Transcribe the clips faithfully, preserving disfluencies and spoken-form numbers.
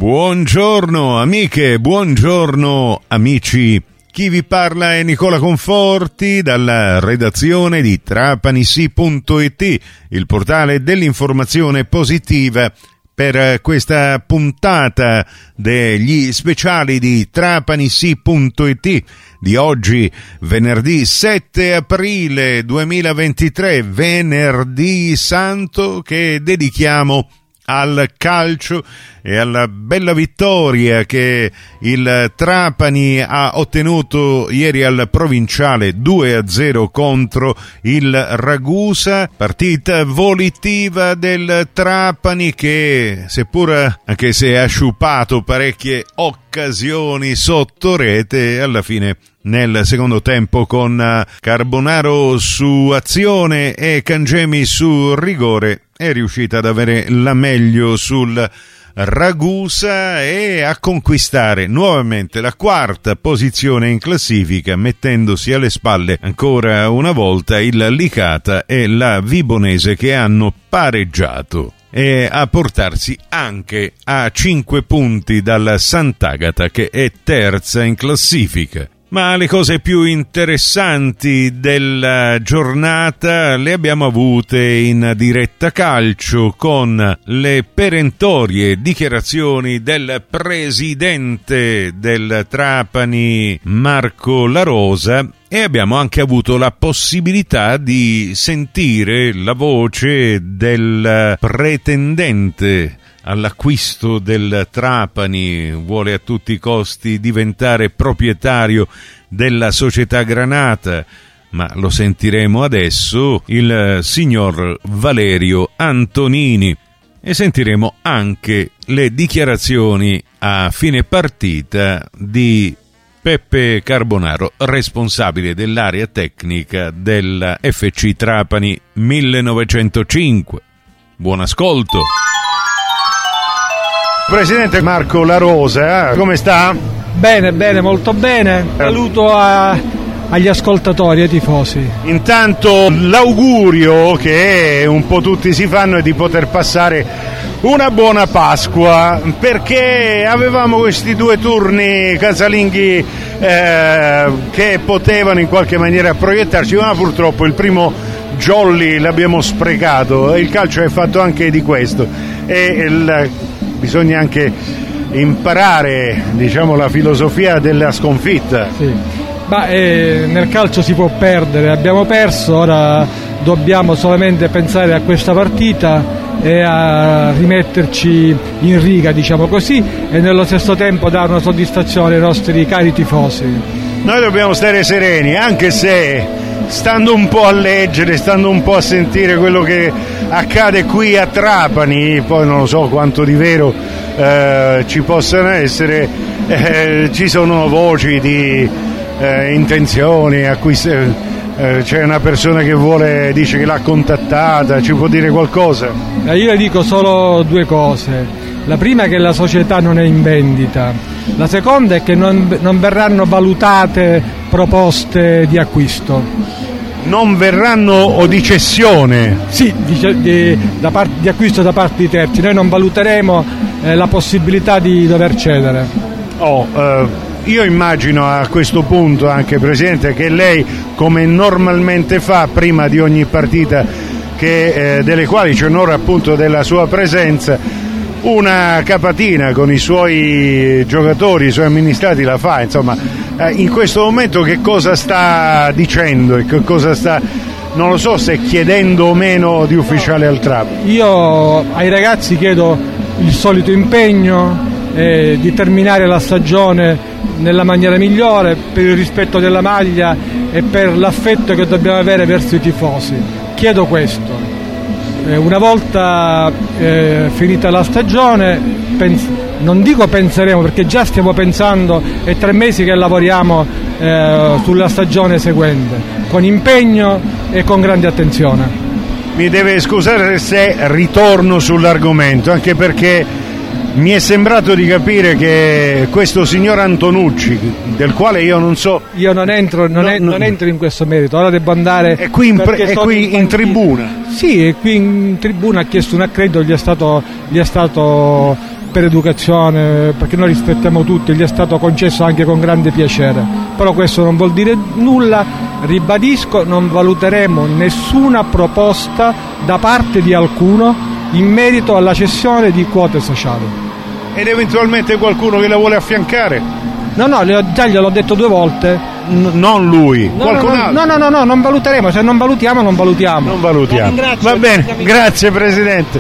Buongiorno amiche, buongiorno amici. Chi vi parla è Nicola Conforti dalla redazione di Trapanisi punto it, il portale dell'informazione positiva, per questa puntata degli speciali di Trapanisi punto it di oggi, venerdì sette aprile duemilaventitré, venerdì santo, che dedichiamo al calcio e alla bella vittoria che il Trapani ha ottenuto ieri al provinciale due a zero contro il Ragusa. Partita volitiva del Trapani che, seppur anche se ha sciupato parecchie occasioni sotto rete, alla fine nel secondo tempo, con Carbonaro su azione e Cangemi su rigore, è riuscita ad avere la meglio sul Ragusa e a conquistare nuovamente la quarta posizione in classifica, mettendosi alle spalle ancora una volta il Licata e la Vibonese, che hanno pareggiato, e a portarsi anche a cinque punti dalla Sant'Agata, che è terza in classifica. Ma le cose più interessanti della giornata le abbiamo avute in diretta calcio, con le perentorie dichiarazioni del presidente del Trapani, Marco La Rosa, e abbiamo anche avuto la possibilità di sentire la voce del pretendente all'acquisto del Trapani. Vuole a tutti i costi diventare proprietario della società granata, ma lo sentiremo adesso, il signor Valerio Antonini, e sentiremo anche le dichiarazioni a fine partita di Peppe Carbonaro, responsabile dell'area tecnica della F C Trapani millenovecentocinque. Buon ascolto. Presidente Marco La Rosa, come sta? Bene, bene, molto bene. Saluto a, agli ascoltatori e ai tifosi. Intanto l'augurio che un po' tutti si fanno è di poter passare una buona Pasqua, perché avevamo questi due turni casalinghi eh, che potevano in qualche maniera proiettarci, ma purtroppo il primo jolly l'abbiamo sprecato, e il calcio è fatto anche di questo, e il bisogna anche imparare, diciamo, la filosofia della sconfitta. Sì. Ma eh, nel calcio si può perdere, abbiamo perso, ora dobbiamo solamente pensare a questa partita e a rimetterci in riga, diciamo così, e nello stesso tempo dare una soddisfazione ai nostri cari tifosi. Noi dobbiamo stare sereni, anche se stando un po' a leggere, stando un po' a sentire quello che accade qui a Trapani, poi non lo so quanto di vero eh, ci possano essere, eh, ci sono voci di eh, intenzioni, acquist- eh, c'è una persona che vuole, dice che l'ha contattata, ci può dire qualcosa? Eh, io le dico solo due cose. La prima è che la società non è in vendita, la seconda è che non, non verranno valutate proposte di acquisto. Non verranno, o di cessione? Sì, di, di, da part, di acquisto da parte di terzi. Noi non valuteremo eh, la possibilità di dover cedere. Oh, eh, io immagino a questo punto, anche Presidente, che lei, come normalmente fa prima di ogni partita, che, eh, delle quali c'è un'ora appunto della sua presenza, una capatina con i suoi giocatori, i suoi amministrati la fa, insomma. Eh, in questo momento che cosa sta dicendo e che cosa sta, non lo so se chiedendo o meno di ufficiale al Trapani? Io ai ragazzi chiedo il solito impegno, eh, di terminare la stagione nella maniera migliore, per il rispetto della maglia e per l'affetto che dobbiamo avere verso i tifosi. Chiedo questo. Una volta eh, finita la stagione, pens- non dico penseremo, perché già stiamo pensando, è tre mesi che lavoriamo eh, sulla stagione seguente, con impegno e con grande attenzione. Mi deve scusare se ritorno sull'argomento, anche perché mi è sembrato di capire che questo signor Antonucci, del quale io non so... Io non entro, non, no, è, no, non entro in questo merito, ora devo andare... È qui in, pre- è qui in, in tribuna? Sì, è qui in tribuna, ha chiesto un accredito, gli è stato, gli è stato per educazione, perché noi rispettiamo tutti, gli è stato concesso anche con grande piacere, però questo non vuol dire nulla. Ribadisco, non valuteremo nessuna proposta da parte di alcuno in merito alla cessione di quote sociali. Ed eventualmente qualcuno che la vuole affiancare? No, no, già gliel'ho detto due volte. N- non lui, no, qualcun no, no, altro? No, no, no, no, non valuteremo, se non valutiamo non valutiamo. Non valutiamo. Va bene, grazie Presidente.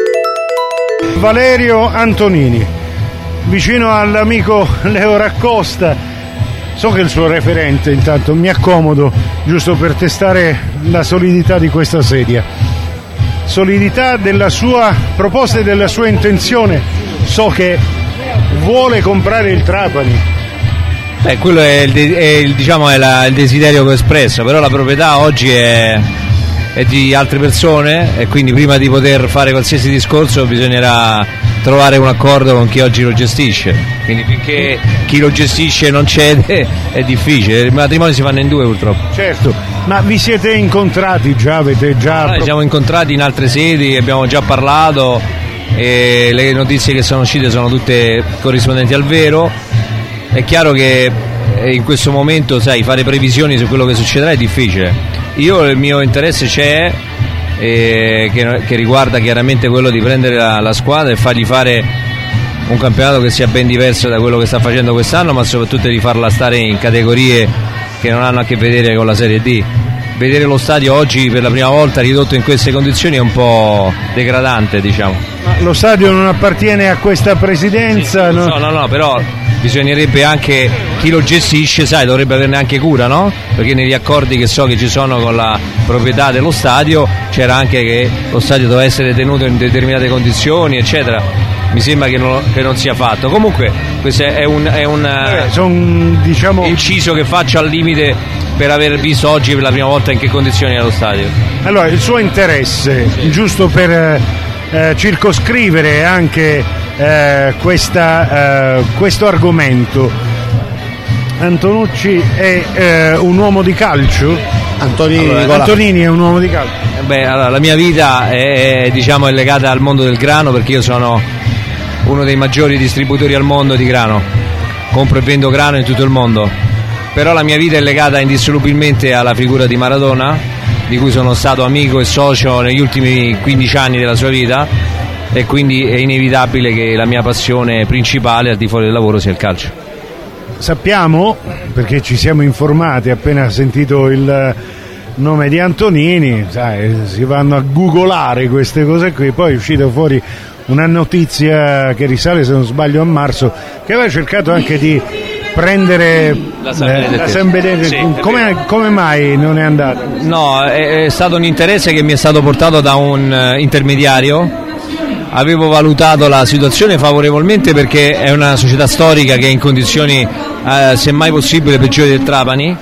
Valerio Antonini, vicino all'amico Leo Raccosta, so che è il suo referente, intanto mi accomodo giusto per testare la solidità di questa sedia, solidità della sua proposta e della sua intenzione. So che vuole comprare il Trapani. Beh, quello è il, de- è il, diciamo, è la, il desiderio che ho espresso, però la proprietà oggi è, è di altre persone e quindi prima di poter fare qualsiasi discorso bisognerà trovare un accordo con chi oggi lo gestisce, quindi finché chi lo gestisce non cede è difficile, i matrimoni si fanno in due purtroppo. Certo, ma vi siete incontrati già? Avete già... Noi siamo incontrati in altre sedi, abbiamo già parlato e le notizie che sono uscite sono tutte corrispondenti al vero. È chiaro che in questo momento, sai, fare previsioni su quello che succederà è difficile. Io il mio interesse c'è, eh, che, che riguarda chiaramente quello di prendere la, la squadra e fargli fare un campionato che sia ben diverso da quello che sta facendo quest'anno, ma soprattutto di farla stare in categorie che non hanno a che vedere con la Serie D. Vedere lo stadio oggi per la prima volta ridotto in queste condizioni è un po' degradante, diciamo. Ma lo stadio non appartiene a questa presidenza? Sì, no? no, no, no, però bisognerebbe anche, chi lo gestisce, sai, dovrebbe averne anche cura, no? Perché negli accordi che so che ci sono con la proprietà dello stadio c'era anche che lo stadio doveva essere tenuto in determinate condizioni, eccetera. Mi sembra che non, che non sia fatto. Comunque questo è un, è un eh, son, diciamo... inciso che faccio al limite per aver visto oggi per la prima volta in che condizioni è lo stadio. Allora, il suo interesse, sì, giusto per eh, circoscrivere anche eh, questa, eh, questo argomento, Antonucci è eh, un uomo di calcio? Antonini, allora, Antonini è un uomo di calcio. Beh, allora, la mia vita è, diciamo, è legata al mondo del grano, perché io sono uno dei maggiori distributori al mondo di grano, compro e vendo grano in tutto il mondo, però la mia vita è legata indissolubilmente alla figura di Maradona, di cui sono stato amico e socio negli ultimi quindici anni della sua vita, e quindi è inevitabile che la mia passione principale al di fuori del lavoro sia il calcio. Sappiamo, perché ci siamo informati appena sentito il nome di Antonini, sai, si vanno a googolare queste cose qui, poi è uscita fuori una notizia che risale, se non sbaglio, a marzo, che aveva cercato anche di prendere la San Benedetto. Eh, la San Benedetto. Sì, come, come mai non è andato? No, è, è stato un interesse che mi è stato portato da un uh, intermediario. Avevo valutato la situazione favorevolmente perché è una società storica che è in condizioni uh, semmai possibile peggiori del Trapani,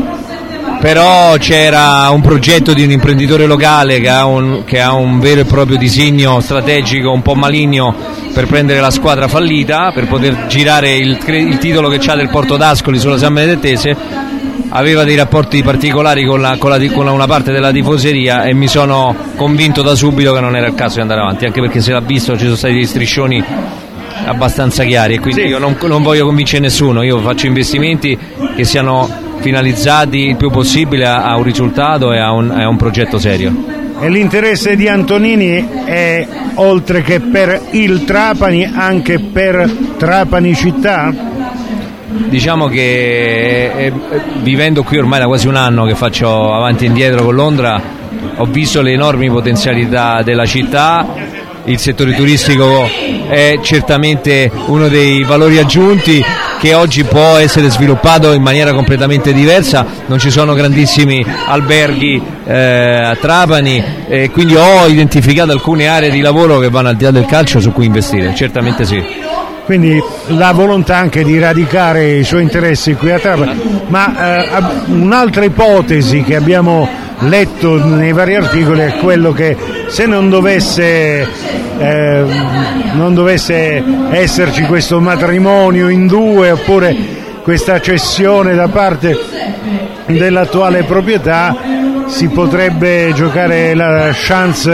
però c'era un progetto di un imprenditore locale che ha un, che ha un vero e proprio disegno strategico un po' maligno per prendere la squadra fallita, per poter girare il, il titolo che c'ha del Porto d'Ascoli sulla San Benedettese. Aveva dei rapporti particolari con, la, con, la, con una parte della tifoseria e mi sono convinto da subito che non era il caso di andare avanti, anche perché se l'ha visto ci sono stati dei striscioni abbastanza chiari e quindi sì, io non, non voglio convincere nessuno, io faccio investimenti che siano finalizzati il più possibile a, a un risultato e a un, a un progetto serio. E l'interesse di Antonini è, oltre che per il Trapani, anche per Trapani città? Diciamo che eh, vivendo qui ormai da quasi un anno che faccio avanti e indietro con Londra, ho visto le enormi potenzialità della città. Il settore turistico è certamente uno dei valori aggiunti che oggi può essere sviluppato in maniera completamente diversa. Non ci sono grandissimi alberghi eh, a Trapani e quindi ho identificato alcune aree di lavoro che vanno al di là del calcio su cui investire, certamente sì. Quindi la volontà anche di radicare i suoi interessi qui a Trapani, ma eh, un'altra ipotesi che abbiamo letto nei vari articoli è quello che se non dovesse eh, non dovesse esserci questo matrimonio in due oppure questa cessione da parte dell'attuale proprietà, si potrebbe giocare la chance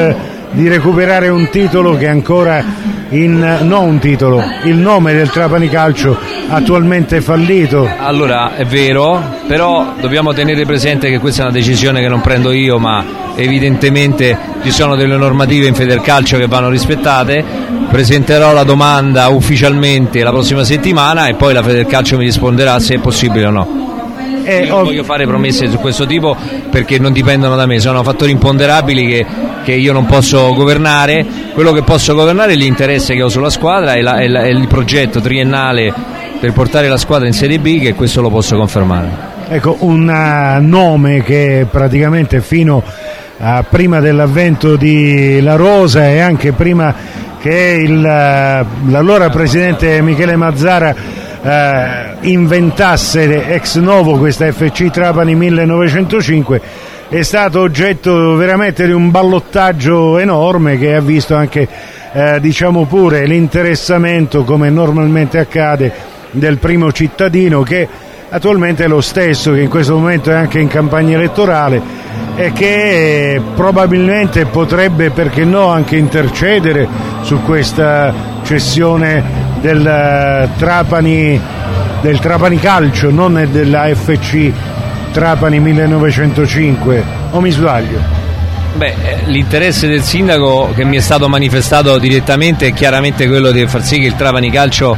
di recuperare un titolo che ancora in non un titolo, il nome del Trapani Calcio attualmente fallito. Allora è vero, però dobbiamo tenere presente che questa è una decisione che non prendo io, ma evidentemente ci sono delle normative in Federcalcio che vanno rispettate. Presenterò la domanda ufficialmente la prossima settimana e poi la Federcalcio mi risponderà se è possibile o no. Eh, Io non voglio fare promesse su questo tipo perché non dipendono da me, sono fattori imponderabili che, che io non posso governare. Quello che posso governare è l'interesse che ho sulla squadra e, la, e, la, e il progetto triennale per portare la squadra in Serie B, che questo lo posso confermare. Ecco, un nome che praticamente fino a prima dell'avvento di La Rosa e anche prima che il, l'allora presidente Michele Mazzara Eh, inventasse ex novo questa F C Trapani millenovecentocinque, è stato oggetto veramente di un ballottaggio enorme che ha visto anche eh, diciamo pure l'interessamento, come normalmente accade, del primo cittadino, che attualmente è lo stesso, che in questo momento è anche in campagna elettorale e che eh, probabilmente potrebbe, perché no, anche intercedere su questa cessione del uh, Trapani del Trapani Calcio, non della F C Trapani millenovecentocinque, o mi sbaglio? Beh, l'interesse del sindaco che mi è stato manifestato direttamente è chiaramente quello di far sì che il Trapani Calcio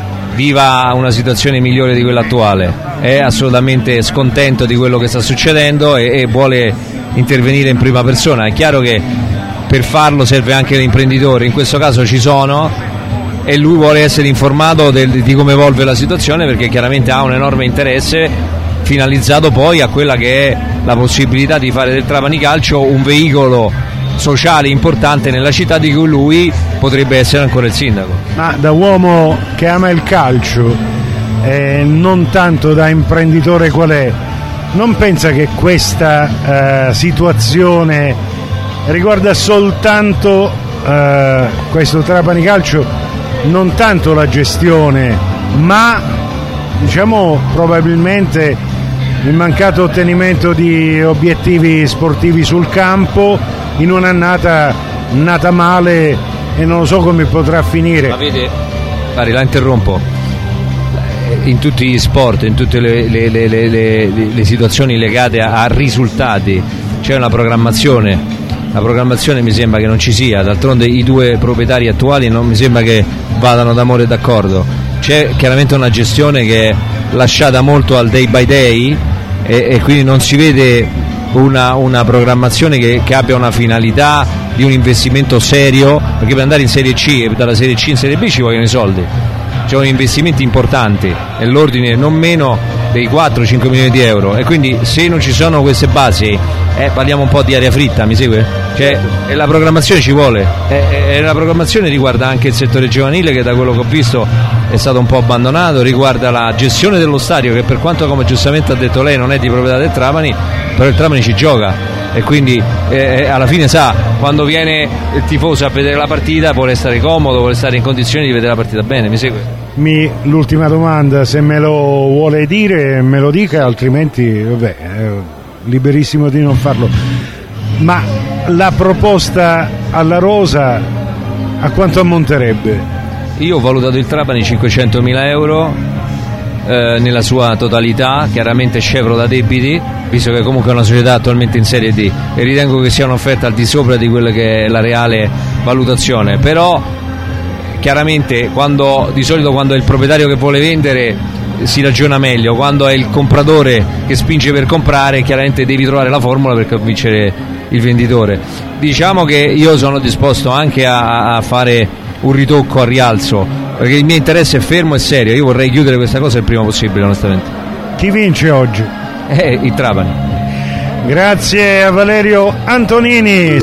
viva una situazione migliore di quella attuale. È assolutamente scontento di quello che sta succedendo e, e vuole intervenire in prima persona. È chiaro che per farlo serve anche l'imprenditore, in questo caso ci sono, e lui vuole essere informato del, di come evolve la situazione, perché chiaramente ha un enorme interesse finalizzato poi a quella che è la possibilità di fare del Trapani Calcio un veicolo sociale importante nella città, di cui lui potrebbe essere ancora il sindaco. Ma da uomo che ama il calcio, eh, non tanto da imprenditore qual è, non pensa che questa eh, situazione riguarda soltanto eh, questo Trapani Calcio, non tanto la gestione, ma diciamo probabilmente il mancato ottenimento di obiettivi sportivi sul campo in un'annata nata male e non lo so come potrà finire. Ma vede, Pari, la interrompo, in tutti gli sport, in tutte le, le, le, le, le, le situazioni legate a, a risultati c'è una programmazione. La programmazione mi sembra che non ci sia, d'altronde i due proprietari attuali non mi sembra che vadano d'amore e d'accordo. C'è chiaramente una gestione che è lasciata molto al day by day e, e quindi non si vede una, una programmazione che, che abbia una finalità di un investimento serio, perché per andare in Serie C e dalla Serie C in Serie B ci vogliono i soldi, ci sono investimenti importanti nell'ordine non meno dei quattro cinque milioni di euro, e quindi se non ci sono queste basi eh, parliamo un po' di aria fritta, mi segue? Cioè, e la programmazione ci vuole, e, e la programmazione riguarda anche il settore giovanile, che da quello che ho visto è stato un po' abbandonato, riguarda la gestione dello stadio, che per quanto, come giustamente ha detto lei, non è di proprietà del Trapani, però il Trapani ci gioca e quindi eh, alla fine sa, quando viene il tifoso a vedere la partita vuole stare comodo, vuole stare in condizioni di vedere la partita bene, mi segue? Mi, l'ultima domanda, se me lo vuole dire me lo dica, altrimenti vabbè, è liberissimo di non farlo. Ma la proposta alla Rosa a quanto ammonterebbe? Io ho valutato il Trapani cinquecentomila euro eh, nella sua totalità, chiaramente scevro da debiti, visto che comunque è una società attualmente in Serie D, e ritengo che sia un'offerta al di sopra di quella che è la reale valutazione. Però chiaramente quando, di solito quando è il proprietario che vuole vendere si ragiona meglio, quando è il compratore che spinge per comprare chiaramente devi trovare la formula per convincere il venditore. Diciamo che io sono disposto anche a, a fare un ritocco al rialzo, perché il mio interesse è fermo e serio, io vorrei chiudere questa cosa il prima possibile, onestamente. Chi vince oggi? Eh, il Trapani. Grazie a Valerio Antonini.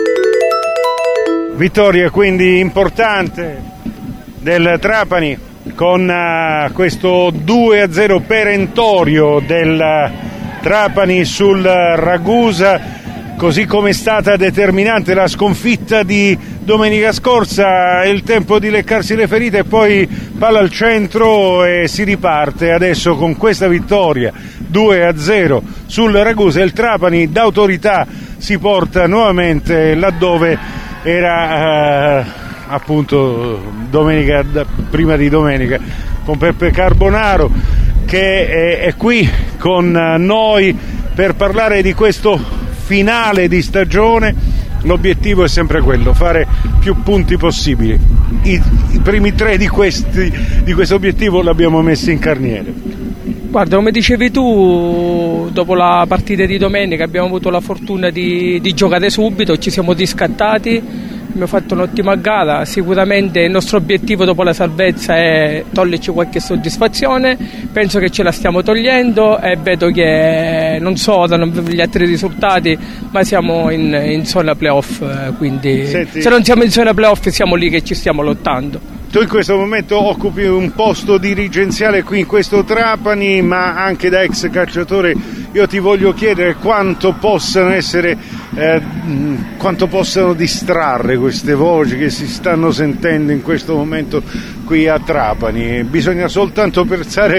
Vittoria quindi importante del Trapani, con uh, questo due a zero perentorio del uh, Trapani sul uh, Ragusa, così come è stata determinante la sconfitta di domenica scorsa. È il tempo di leccarsi le ferite e poi palla al centro e si riparte adesso con questa vittoria due a zero sul Ragusa. Il Trapani d'autorità si porta nuovamente laddove era eh, appunto domenica, prima di domenica, con Peppe Carbonaro, che è, è qui con noi per parlare di questo finale di stagione. L'obiettivo è sempre quello, fare più punti possibili. I, i primi tre di, questi, di questo obiettivo l'abbiamo messi in carniere. Guarda, come dicevi tu, dopo la partita di domenica abbiamo avuto la fortuna di, di giocare subito, ci siamo riscattati, abbiamo fatto un'ottima gara. Sicuramente il nostro obiettivo dopo la salvezza è toglierci qualche soddisfazione, penso che ce la stiamo togliendo e vedo che non so gli altri risultati, ma siamo in, in zona playoff, quindi Senti, se non siamo in zona playoff siamo lì che ci stiamo lottando. Tu in questo momento occupi un posto dirigenziale qui in questo Trapani, ma anche da ex calciatore io ti voglio chiedere quanto possano essere, eh, quanto possano distrarre queste voci che si stanno sentendo in questo momento qui a Trapani. Bisogna soltanto pensare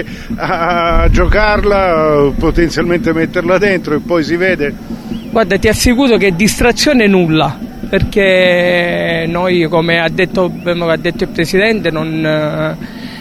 a giocarla, potenzialmente metterla dentro e poi si vede. Guarda, ti assicuro che distrazione nulla, perché noi, come ha detto, ha detto il Presidente, non,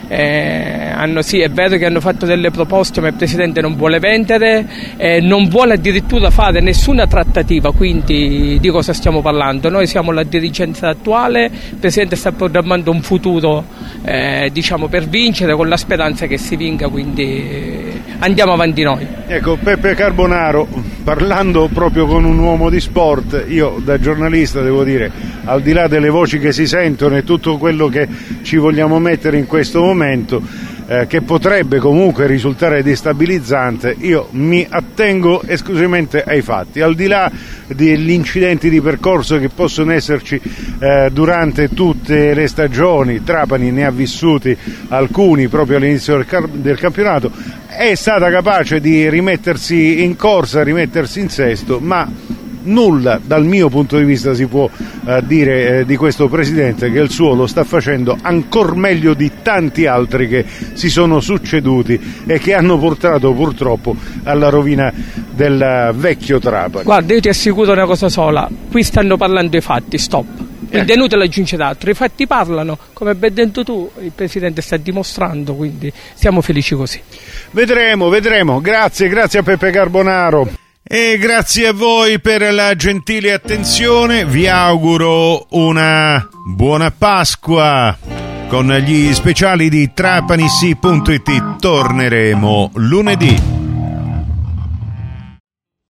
eh, hanno, sì, è vero che hanno fatto delle proposte, ma il Presidente non vuole vendere, eh, non vuole addirittura fare nessuna trattativa, quindi di cosa stiamo parlando? Noi siamo la dirigenza attuale, il Presidente sta programmando un futuro eh, diciamo per vincere, con la speranza che si vinca, quindi andiamo avanti noi. Ecco, Peppe Carbonaro, parlando proprio con un uomo di sport, io da giornalista devo dire, al di là delle voci che si sentono e tutto quello che ci vogliamo mettere in questo momento, eh, che potrebbe comunque risultare destabilizzante, io mi attengo esclusivamente ai fatti, al di là degli incidenti di percorso che possono esserci eh, durante tutte le stagioni. Trapani ne ha vissuti alcuni proprio all'inizio del, car- del campionato, è stata capace di rimettersi in corsa, rimettersi in sesto, ma nulla dal mio punto di vista si può eh, dire eh, di questo Presidente, che il suo lo sta facendo ancor meglio di tanti altri che si sono succeduti e che hanno portato purtroppo alla rovina del vecchio Trapani. Guarda, io ti assicuro una cosa sola, qui stanno parlando i fatti, stop. Il denuto l'aggiunge d'altro, i fatti parlano, come ben detto tu, il Presidente sta dimostrando, quindi siamo felici così. Vedremo, vedremo, grazie, grazie a Peppe Carbonaro. E grazie a voi per la gentile attenzione, vi auguro una buona Pasqua. Con gli speciali di Trapanissi punto it torneremo lunedì.